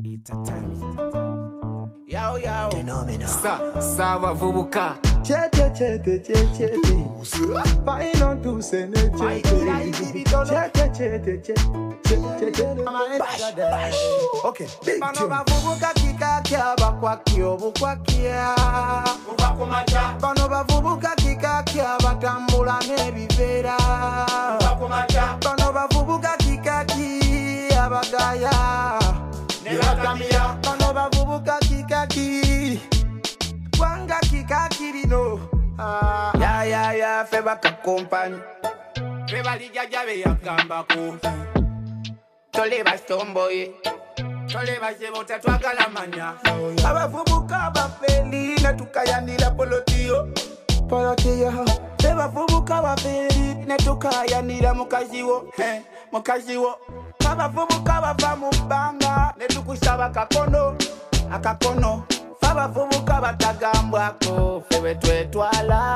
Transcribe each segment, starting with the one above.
It's a time. Yo, yo. Phenomenal. Sava vubuka. Chete, chete, chete. Fine on to send it. Chete, chete, chete. Okay. Bano bavubuka kika kya bakwakyo bukwakia. Ubakumacha. Bano bavubuka kika kya batambula nebivera. Ubakumacha. Bano bavubuka kika kya bagaya. Nebatamira. Bano bavubuka kika Wanga kikakirino. Ya feba kakompani. Feba liga jabe yakambako. Toleba stomboye. Toleba sebota twagala manya. Abavubuka bafeli na tukayanira polotiyo. Polotiyo. Feba vubuka bafeli na tukayanira mukaziwo. Mukaziwo. Abavubuka bava mu banga ne tukusaba kakono. Akakono. Abavubuka batagambwako febe twetwala.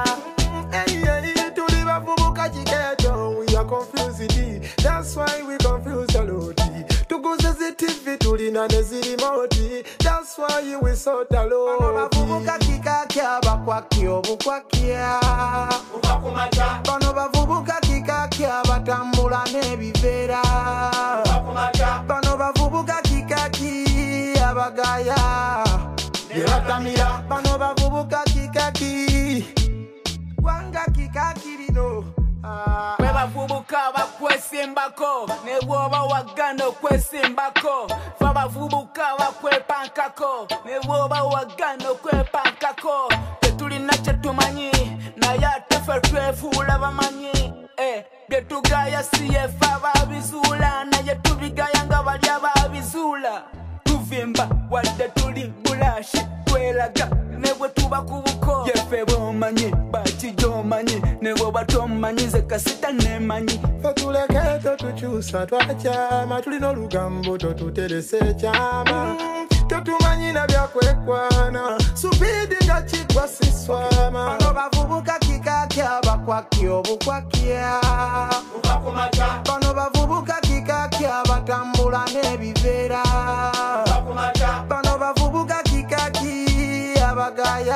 Tuli bavubuka chiketo. We are confused. That's why we confuse a lot. Tuguze TV tuli na neziri moti. That's why we sort a lot. Bano bavubuka kika kya bakwakyo bukwakia. Ubakumacha. Bano bavubuka kika kya batambula nebivera. Ubakumacha. Bano bavubuka kika kya bagaya. Nebatamira. Bano bavubuka kikaki. Wanga kikakirino. Bwe bavubuka bakwesimbako. Ne bwoba waganda okwesimbako. Fe bavubuka bakwepankako. Ne bwoba waganda okwepankako. Tetulina kyetumanyi naye ate ffe twefuula bamanyi. Byetugaya siye ffe ababizuula naye tubigaya nga bali ababizuula. Tuvimba wadde tuli bulashi twelaga ne bwe tuba ku buko yefe bomanyi bakijomanyi ne bwoba tomanyi nze kasita nemanyi fe tuleke totukyusa twakyama tulina olugambo totuteresa ekyama totumanyi na byakwekwana supidi nga kigwa siswama. Bano bavubuka kika kya bakwakyo bukwakia. Ubakumacha. Bano bavubuka kika kya batambula nebivera. Ubakumacha. Bano bavubuka kika kya bagaya.